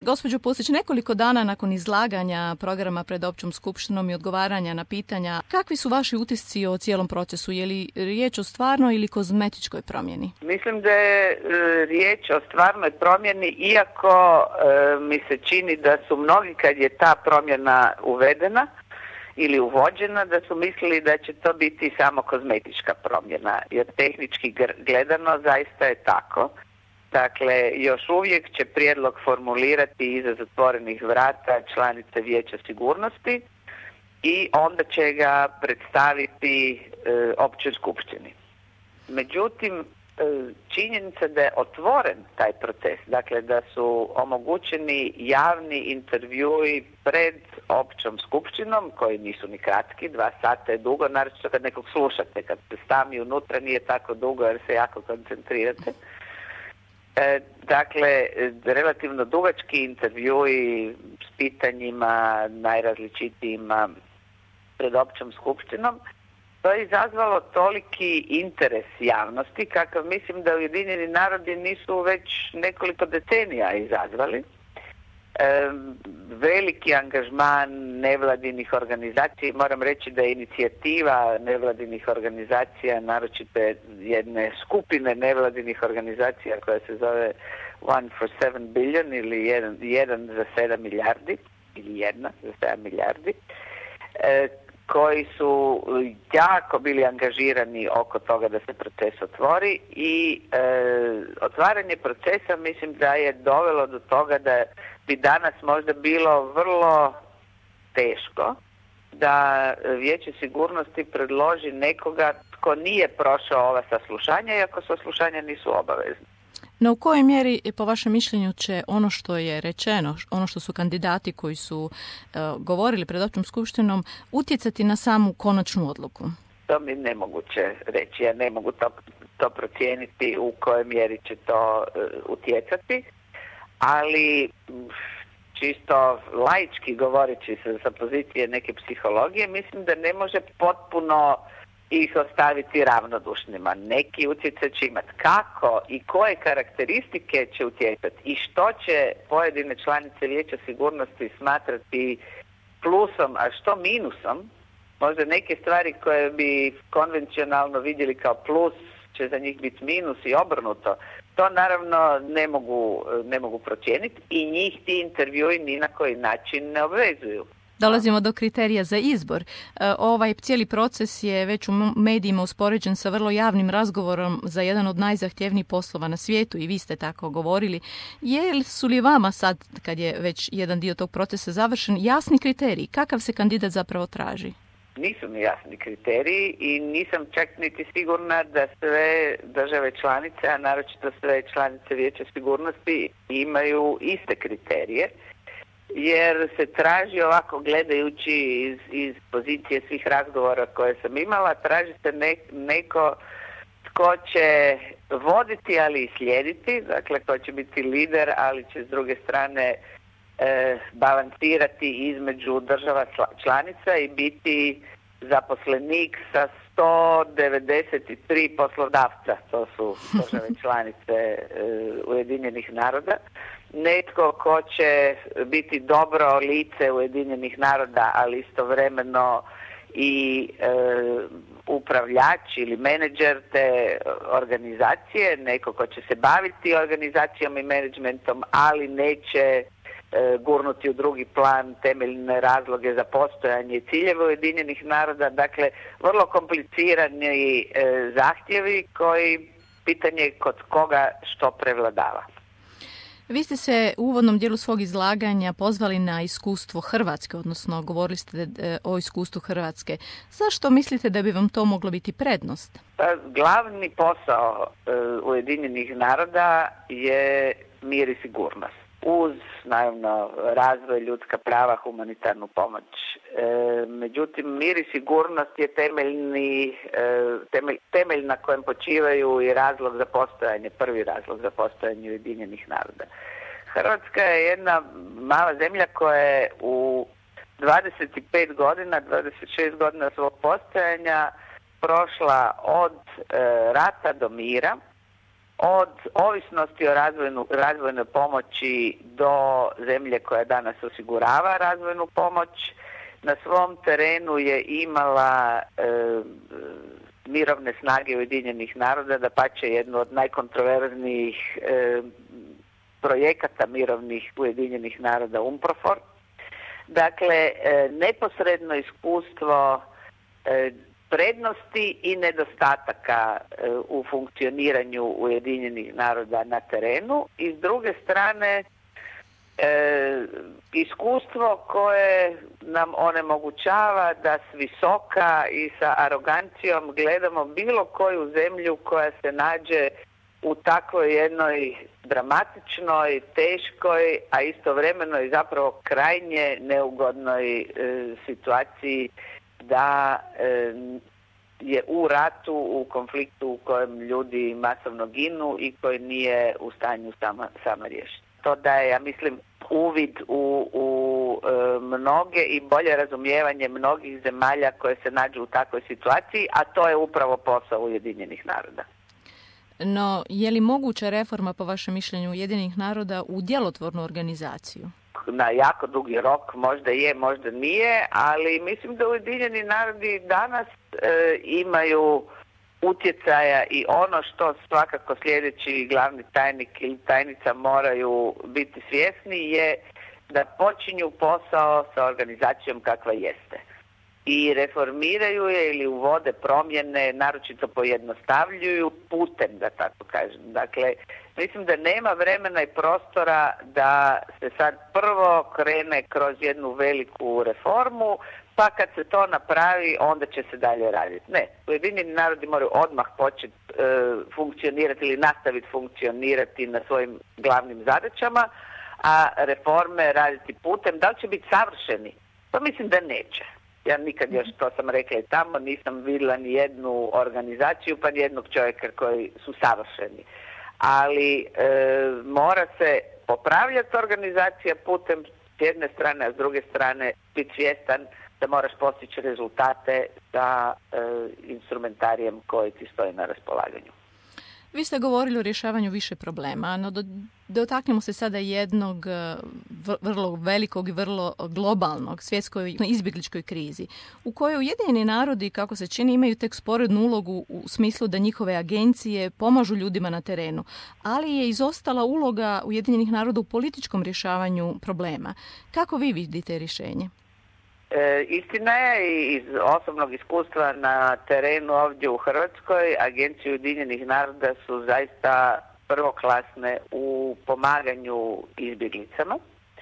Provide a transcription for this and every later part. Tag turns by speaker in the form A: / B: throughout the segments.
A: Gospođo Pusić, nekoliko dana nakon izlaganja programa pred općom skupštinom i odgovaranja na pitanja, kakvi su vaši utisci o cijelom procesu? Je li riječ o stvarnoj ili kozmetičkoj promjeni?
B: Mislim da je riječ o stvarnoj promjeni, iako mi se čini da su mnogi, kad je ta promjena uvedena ili uvođena, da su mislili da će to biti samo kozmetička promjena, jer tehnički gledano zaista je tako. Dakle, još uvijek će prijedlog formulirati iza zatvorenih vrata članice Vijeća sigurnosti i onda će ga predstaviti općoj skupštini. Međutim, činjenica da je otvoren taj proces, dakle da su omogućeni javni intervjui pred općom skupštinom, koji nisu ni kratki, 2 sata je dugo, naročito kad nekog slušate, kad ste sami unutra nije tako dugo jer se jako koncentrirate. Dakle, relativno dugački intervjui s pitanjima najrazličitijima pred općom skupštinom. To je izazvalo toliki interes javnosti kakav mislim da Ujedinjeni narodi nisu već nekoliko decenija izazvali. Veliki angažman nevladinih organizacija, moram reći da je inicijativa nevladinih organizacija, naročito jedne skupine nevladinih organizacija koja se zove One for 7 billion ili jedan za 7 milijardi ili jedna za 7 milijardi, koji su jako bili angažirani oko toga da se proces otvori i otvaranje procesa mislim da je dovelo do toga da bi danas možda bilo vrlo teško da Vijeće sigurnosti predloži nekoga tko nije prošao ova saslušanja, iako saslušanja nisu obavezne.
A: No u kojoj mjeri, po vašem mišljenju, će ono što je rečeno, ono što su kandidati koji su govorili pred općom skupštinom, utjecati na samu konačnu odluku?
B: To mi nemoguće reći. Ja ne mogu to procijeniti u kojoj mjeri će to utjecati, ali čisto laički govoreći sa pozicije neke psihologije, mislim da ne može potpuno ih ostaviti ravnodušnima. Neki utjecaj će imati. Kako i koje karakteristike će utjecati i što će pojedine članice Vijeća sigurnosti smatrati plusom, a što minusom, možda neke stvari koje bi konvencionalno vidjeli kao plus će za njih biti minus i obrnuto. To naravno ne mogu procijeniti i njih ti intervjui ni na koji način ne obvezuju.
A: Dolazimo do kriterija za izbor. Ovaj cijeli proces je već u medijima uspoređen sa vrlo javnim razgovorom za jedan od najzahtjevnijih poslova na svijetu i vi ste tako govorili. Su li vama sad, kad je već jedan dio tog procesa završen, jasni kriteriji? Kakav se kandidat zapravo traži?
B: Nisu mi jasni kriteriji i nisam čak niti sigurna da sve države članice, a naročito sve članice Vijeća sigurnosti imaju iste kriterije. Jer se traži ovako, gledajući iz pozicije svih razgovora koje sam imala, traži se neko tko će voditi, ali i slijediti, dakle ko će biti lider, ali će s druge strane balansirati između država članica i biti zaposlenik sa 193 poslodavca, to su države članice Ujedinjenih naroda. Netko ko će biti dobro lice Ujedinjenih naroda, ali istovremeno i upravljač ili menadžer te organizacije, neko ko će se baviti organizacijom i menadžmentom, ali neće gurnuti u drugi plan temeljne razloge za postojanje i ciljeve Ujedinjenih naroda. Dakle, vrlo komplicirani zahtjevi koji pitanje kod koga što prevladava.
A: Vi ste se u uvodnom dijelu svog izlaganja pozvali na iskustvo Hrvatske, odnosno govorili ste o iskustvu Hrvatske. Zašto mislite da bi vam to moglo biti prednost?
B: Glavni posao Ujedinjenih naroda je mir i sigurnost. Uz, naravno, razvoj, ljudska prava, humanitarnu pomoć. Međutim, mir i sigurnost je temelj na kojem počivaju i razlog za postojanje, prvi razlog za postojanje Ujedinjenih naroda. Hrvatska je jedna mala zemlja koja je u 25 godina, 26 godina svog postojanja prošla od rata do mira, od ovisnosti o razvojnoj pomoći do zemlje koja danas osigurava razvojnu pomoć. Na svom terenu je imala mirovne snage Ujedinjenih naroda, dapače jednu od najkontroverznijih projekata mirovnih Ujedinjenih naroda UNPROFOR. Dakle, neposredno iskustvo prednosti i nedostataka u funkcioniranju Ujedinjenih naroda na terenu i s druge strane iskustvo koje nam onemogućava da s visoka i sa arogancijom gledamo bilo koju zemlju koja se nađe u takvoj jednoj dramatičnoj, teškoj, a istovremeno i zapravo krajnje neugodnoj situaciji da je u ratu, u konfliktu u kojem ljudi masovno ginu i koji nije u stanju sama riješiti. To daje, ja mislim, uvid u mnoge i bolje razumijevanje mnogih zemalja koje se nađu u takvoj situaciji, a to je upravo posao Ujedinjenih naroda.
A: No, je li moguća reforma, po vašem mišljenju, Ujedinjenih naroda u djelotvornu organizaciju?
B: Na jako dugi rok možda je, možda nije, ali mislim da Ujedinjeni narodi danas imaju utjecaja i ono što svakako sljedeći glavni tajnik ili tajnica moraju biti svjesni je da počinju posao sa organizacijom kakva jeste. I reformiraju je ili uvode promjene, naročito pojednostavljuju putem, da tako kažem. Dakle, mislim da nema vremena i prostora da se sad prvo krene kroz jednu veliku reformu, pa kad se to napravi, onda će se dalje raditi. Ne, Ujedinjeni narodi moraju odmah početi funkcionirati ili nastaviti funkcionirati na svojim glavnim zadaćama, a reforme raditi putem. Da li će biti savršeni? Pa mislim da neće. Ja nikad još, to sam rekla i tamo, nisam vidjela ni jednu organizaciju pa ni jednog čovjeka koji su savršeni. Ali mora se popravljati organizacija putem s jedne strane, a s druge strane biti svjestan da moraš postići rezultate sa instrumentarijem koji ti stoji na raspolaganju.
A: Vi ste govorili o rješavanju više problema, no dotaknemo se sada jednog vrlo velikog i vrlo globalnog svjetskoj izbjegličkoj krizi, u kojoj Ujedinjeni narodi, kako se čini, imaju tek sporednu ulogu u smislu da njihove agencije pomažu ljudima na terenu, ali je izostala uloga Ujedinjenih naroda u političkom rješavanju problema. Kako vi vidite rješenje?
B: Istina je, iz osobnog iskustva na terenu ovdje u Hrvatskoj, agencije Ujedinjenih naroda su zaista prvoklasne u pomaganju izbjeglicama.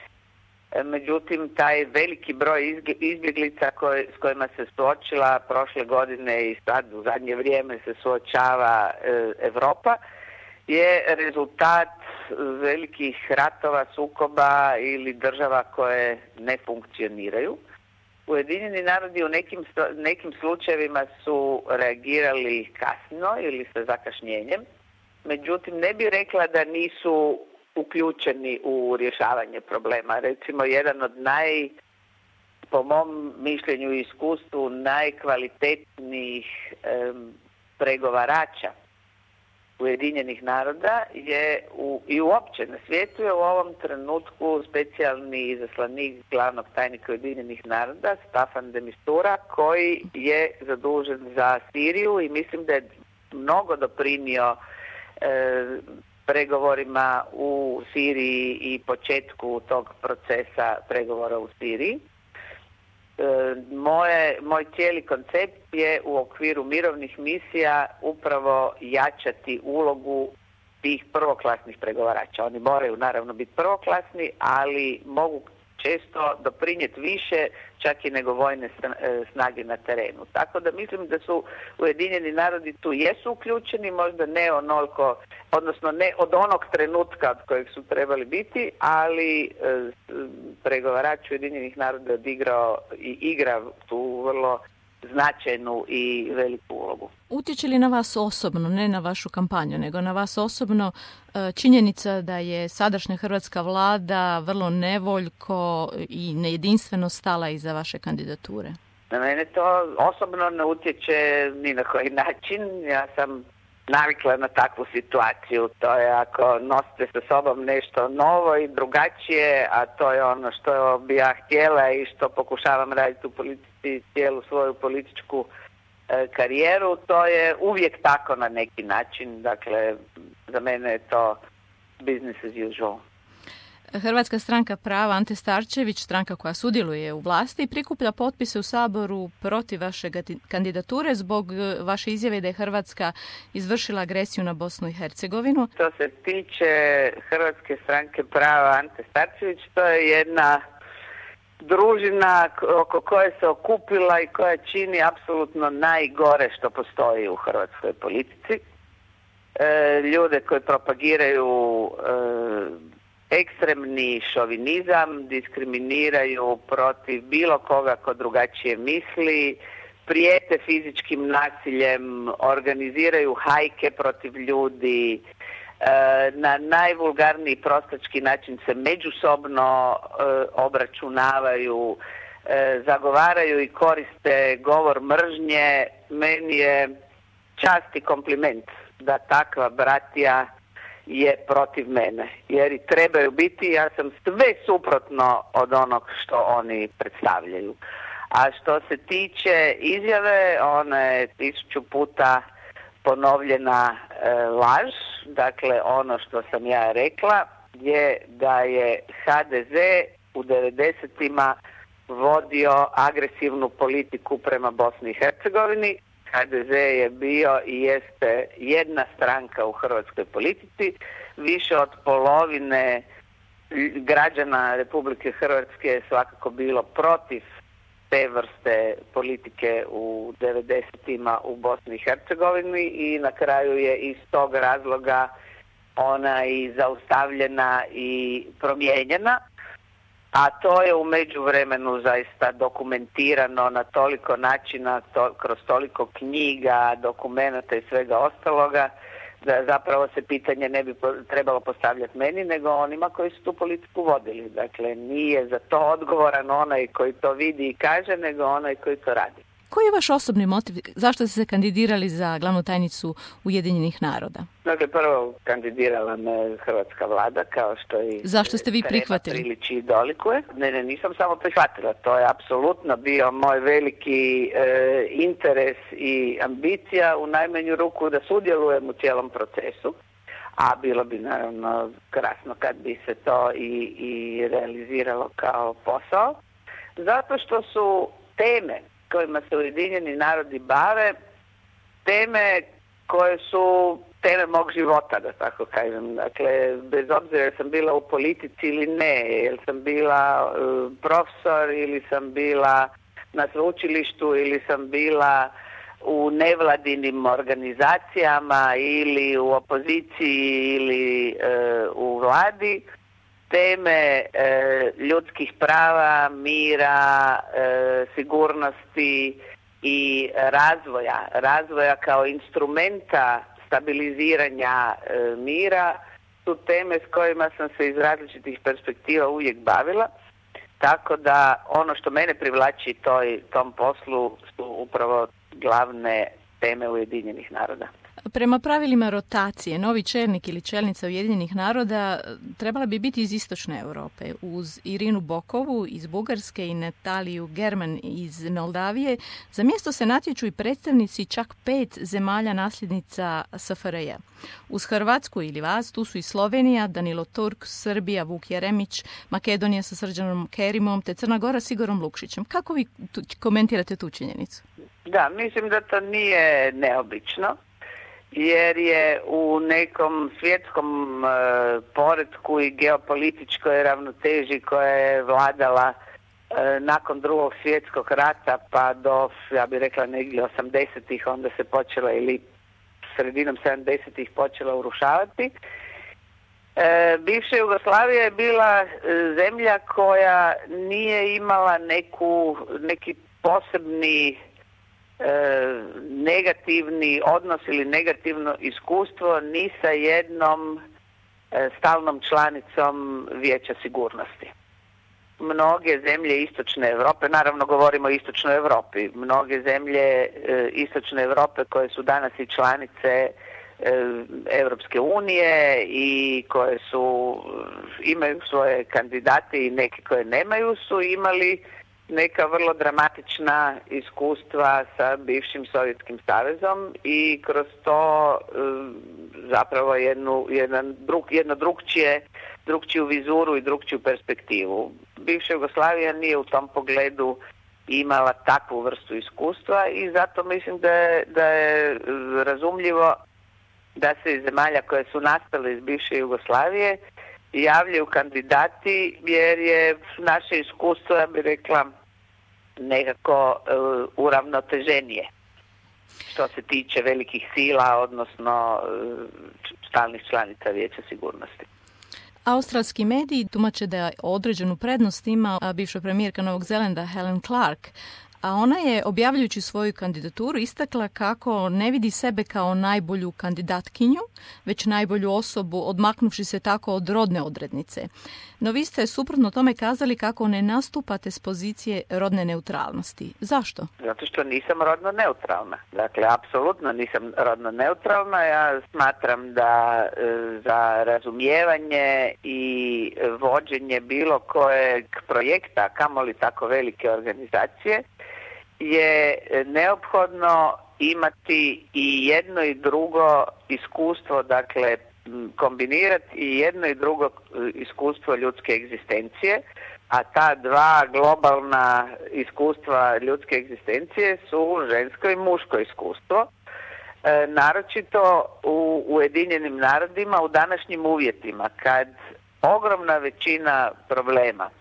B: Međutim, taj veliki broj izbjeglica s kojima se suočila prošle godine i sad u zadnje vrijeme se suočava Europa je rezultat velikih ratova, sukoba ili država koje ne funkcioniraju. Ujedinjeni narodi u nekim slučajevima su reagirali kasno ili sa zakašnjenjem, međutim ne bih rekla da nisu uključeni u rješavanje problema. Recimo, jedan od po mom mišljenju i iskustvu, najkvalitetnijih pregovarača Ujedinjenih naroda je i uopće na svijetu je u ovom trenutku specijalni izaslanik glavnog tajnika Ujedinjenih naroda Staffan de Mistura, koji je zadužen za Siriju i mislim da je mnogo doprinio pregovorima u Siriji i početku tog procesa pregovora u Siriji. Moj cijeli koncept je u okviru mirovnih misija upravo jačati ulogu tih prvoklasnih pregovarača. Oni moraju naravno biti prvoklasni, ali mogu često doprinijeti više čak i nego vojne snage na terenu. Tako da mislim da su Ujedinjeni narodi tu jesu uključeni, možda ne onoliko, odnosno ne od onog trenutka od kojeg su trebali biti, ali pregovarač Ujedinjenih naroda odigrao i igra tu vrlo značajnu i veliku ulogu.
A: Utječe li na vas osobno, ne na vašu kampanju, nego na vas osobno činjenica da je sadašnja hrvatska vlada vrlo nevoljko i nejedinstveno stala iza vaše kandidature?
B: Na mene to osobno ne utječe ni na koji način. Ja sam navikla na takvu situaciju. To je ako nosite sa sobom nešto novo i drugačije, a to je ono što bi ja htjela i što pokušavam raditi u politici cijelu svoju političku karijeru, to je uvijek tako na neki način. Dakle, za mene je to business as usual.
A: Hrvatska stranka prava Ante Starčević, stranka koja sudjeluje u vlasti, prikuplja potpise u Saboru protiv vaše kandidature zbog vaše izjave da je Hrvatska izvršila agresiju na Bosnu i Hercegovinu.
B: Što se tiče Hrvatske stranke prava Ante Starčević, to je jedna družina oko koje se okupila i koja čini apsolutno najgore što postoji u hrvatskoj politici. Ljude koji propagiraju ekstremni šovinizam, diskriminiraju protiv bilo koga ko drugačije misli, prijete fizičkim nasiljem, organiziraju hajke protiv ljudi, na najvulgarniji prostački način se međusobno obračunavaju, zagovaraju i koriste govor mržnje. Meni je čast i kompliment da takva bratija je protiv mene, jer i trebaju biti. Ja sam sve suprotno od onog što oni predstavljaju. A što se tiče izjave, ona je 1000 puta ponovljena laž. Dakle, ono što sam ja rekla je da je HDZ u 90-ima vodio agresivnu politiku prema Bosni i Hercegovini. HDZ je bio i jeste jedna stranka u hrvatskoj politici. Više od polovine građana Republike Hrvatske je svakako bilo protiv te vrste politike u 90-ima u Bosni i Hercegovini i na kraju je iz tog razloga ona i zaustavljena i promijenjena. A to je u međuvremenu zaista dokumentirano na toliko načina, kroz toliko knjiga, dokumenata i svega ostaloga, da zapravo se pitanje ne bi trebalo postavljati meni, nego onima koji su tu politiku vodili. Dakle, nije za to odgovoran onaj koji to vidi i kaže, nego onaj koji to radi.
A: Koji je vaš osobni motiv? Zašto ste se kandidirali za glavnu tajnicu Ujedinjenih naroda?
B: Dakle, prvo kandidirala me hrvatska vlada, kao što i
A: zašto ste vi prihvatili?
B: Priliči i dolikuje. Ne, nisam samo prihvatila. To je apsolutno bio moj veliki interes i ambicija, u najmanju ruku da sudjelujem u cijelom procesu. A bilo bi naravno krasno kad bi se to i realiziralo kao posao. Zato što su teme kojima se Ujedinjeni narodi bave, teme koje su teme mog života, da tako kažem. Dakle, bez obzira jer sam bila u politici ili ne, jer sam bila profesor ili sam bila na sveučilištu ili sam bila u nevladinim organizacijama ili u opoziciji ili u vladi, teme ljudskih prava, mira, sigurnosti i razvoja kao instrumenta stabiliziranja mira su teme s kojima sam se iz različitih perspektiva uvijek bavila, tako da ono što mene privlači tom poslu su upravo glavne teme Ujedinjenih naroda.
A: Prema pravilima rotacije, novi čelnik ili čelnica Ujedinjenih naroda trebala bi biti iz istočne Europe. Uz Irinu Bokovu iz Bugarske i Nataliju German iz Moldavije za mjesto se natječu i predstavnici čak 5 zemalja nasljednica SFRJ. Uz Hrvatsku ili vas tu su i Slovenija, Danilo Turk, Srbija, Vuk Jeremić, Makedonija sa Srđanom Kerimom te Crna Gora s Igorom Lukšićem. Kako vi komentirate tu činjenicu?
B: Da, mislim da to nije neobično, jer je u nekom svjetskom poretku i geopolitičkoj ravnoteži koja je vladala nakon Drugog svjetskog rata pa do, ja bih rekla, negdje 80-ih, onda se počela ili sredinom 70-ih počela urušavati. Bivša Jugoslavija je bila zemlja koja nije imala neki posebni negativni odnos ili negativno iskustvo ni sa jednom stalnom članicom Vijeća sigurnosti. Mnoge zemlje istočne Europe, naravno govorimo o istočnoj Europi, mnoge zemlje istočne Europe koje su danas i članice Europske unije i koje imaju svoje kandidate i neke koje nemaju, su imali neka vrlo dramatična iskustva sa bivšim Sovjetskim savezom i kroz to zapravo jedno drukčiju vizuru i drukčiju perspektivu. Bivša Jugoslavija nije u tom pogledu imala takvu vrstu iskustva i zato mislim da je razumljivo da se iz zemalja koje su nastale iz bivše Jugoslavije javljaju kandidati, jer je naše iskustvo, ja bih rekla, nekako uravnoteženije što se tiče velikih sila, odnosno stalnih članica Vijeća sigurnosti.
A: Australski mediji tumače da određenu prednost ima bivša premijerka Novog Zelanda Helen Clark, a ona je, objavljujući svoju kandidaturu, istakla kako ne vidi sebe kao najbolju kandidatkinju, već najbolju osobu, odmaknuvši se tako od rodne odrednice. No vi ste suprotno tome kazali kako ne nastupate s pozicije rodne neutralnosti. Zašto?
B: Zato što nisam rodno neutralna. Dakle, apsolutno nisam rodno neutralna. Ja smatram da za razumijevanje i vođenje bilo kojeg projekta, kamoli tako velike organizacije, je neophodno imati i jedno i drugo iskustvo, dakle kombinirati i jedno i drugo iskustvo ljudske egzistencije, a ta dva globalna iskustva ljudske egzistencije su žensko i muško iskustvo. Naročito u Ujedinjenim narodima u današnjim uvjetima, kad ogromna većina problema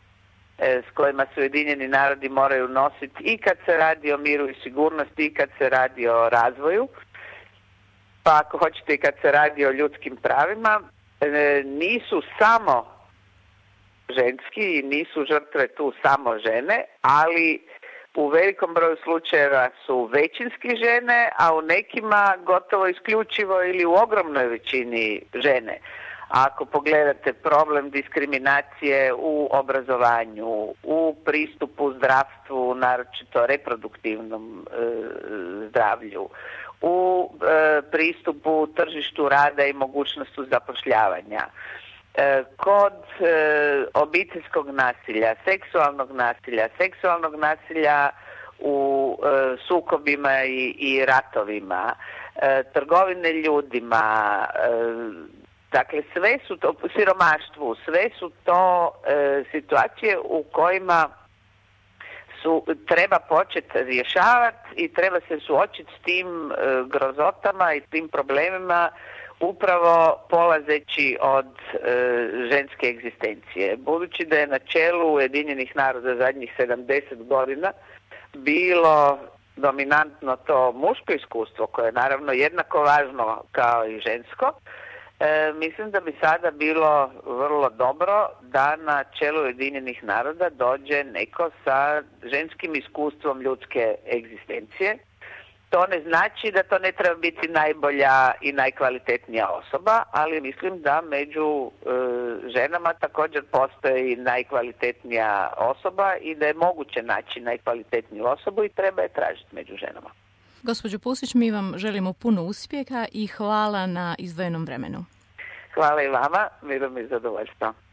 B: s kojima se Ujedinjeni narodi moraju nositi i kad se radi o miru i sigurnosti i kad se radi o razvoju, pa ako hoćete i kad se radi o ljudskim pravima, nisu samo ženski i nisu žrtve tu samo žene, ali u velikom broju slučajeva su većinski žene, a u nekima gotovo isključivo ili u ogromnoj većini žene. Ako pogledate problem diskriminacije u obrazovanju, u pristupu zdravstvu, naročito reproduktivnom zdravlju, u pristupu tržištu rada i mogućnosti zapošljavanja, kod obiteljskog nasilja, seksualnog nasilja u sukobima i ratovima, trgovine ljudima, dakle sve su to, siromaštvu, sve su to situacije u kojima treba početi rješavati i treba se suočiti s tim grozotama i tim problemima upravo polazeći od ženske egzistencije. Budući da je na čelu Ujedinjenih naroda zadnjih 70 godina bilo dominantno to muško iskustvo, koje je naravno jednako važno kao i žensko, mislim da bi sada bilo vrlo dobro da na čelu Ujedinjenih naroda dođe neko sa ženskim iskustvom ljudske egzistencije. To ne znači da to ne treba biti najbolja i najkvalitetnija osoba, ali mislim da među ženama također postoji najkvalitetnija osoba i da je moguće naći najkvalitetniju osobu i treba je tražiti među ženama.
A: Gospođo Pusić, mi vam želimo puno uspjeha i hvala na izdvojenom vremenu.
B: Hvala i vama, bilo mi zadovoljstvo.